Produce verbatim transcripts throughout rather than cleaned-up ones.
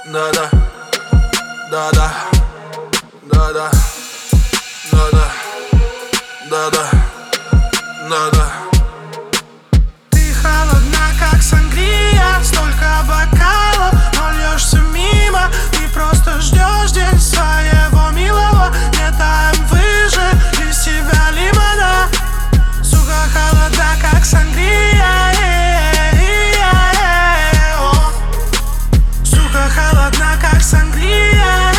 Да-да, да-да, да-да, да-да, да-да, да-да. Ты холодна, как сангрия, столько бокалов, но льешься мимо. Ты просто ждешь день своего милого. Не даем выжить из тебя лимона. Сука, холодна, как сангрия, сука, холодна, как сангрия.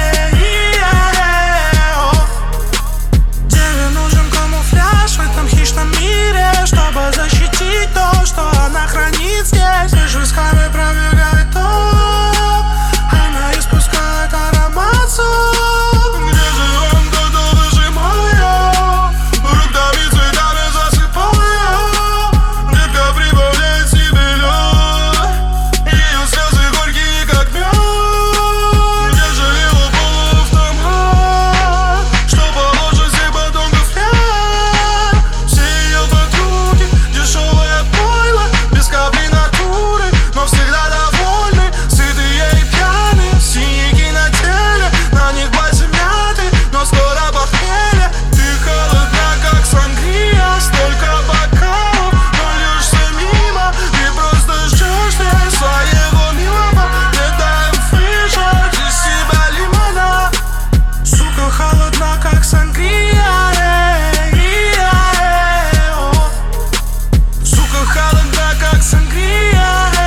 Деве нужен камуфляж в этом хищном мире, чтобы защитить то, что она хранит здесь. Вижу, с камерой пробегает топ, она испускает аромат соп. Где же он, кто-то выжимаю, руками цветами засыпаю. Детка прибавляет себе лед, ее слезы горькие, как мед. Где же его полуавтомат, что поможет всех подонков лет. Все ее подруги, дешевое пойло, без капли натуры, но всегда довольны, сытые и пьяные. Синяки на теле, на них пальцы мяты, но скоро похмелье. Ты холодна, как сангрия, столько бокалов, но льешься мимо. Ты просто ждешь день своего милого. Не даем выжать из себя лимона. Сука, холодна, как сангрия, сука, холодна, как сангрия.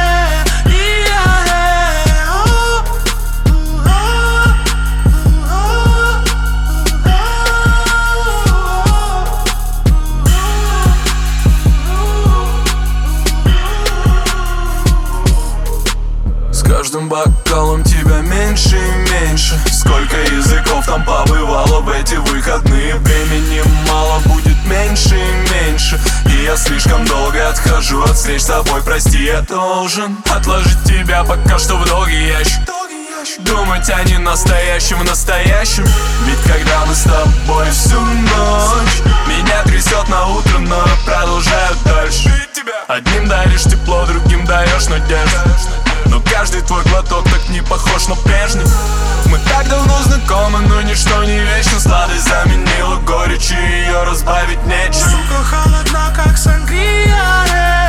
С каждым бокалом тебя меньше и меньше. Сколько языков там побывало в эти выходные. Времени мало, будет меньше и меньше. И я слишком долго отхожу от встреч с тобой. Прости, я должен отложить тебя пока что в долгий ящик. Думать о не настоящем в настоящем. Ведь когда мы с тобой всю ночь, меня трясет на утро, но я продолжаю дальше. Одним даришь тепло, другим даешь надежду. Но каждый твой глоток так не похож на прежний. Мы так давно знакомы, но ничто не вечно. Сладость заменила горечь, и ее разбавить нечем. Сука, холодна, как сангрия.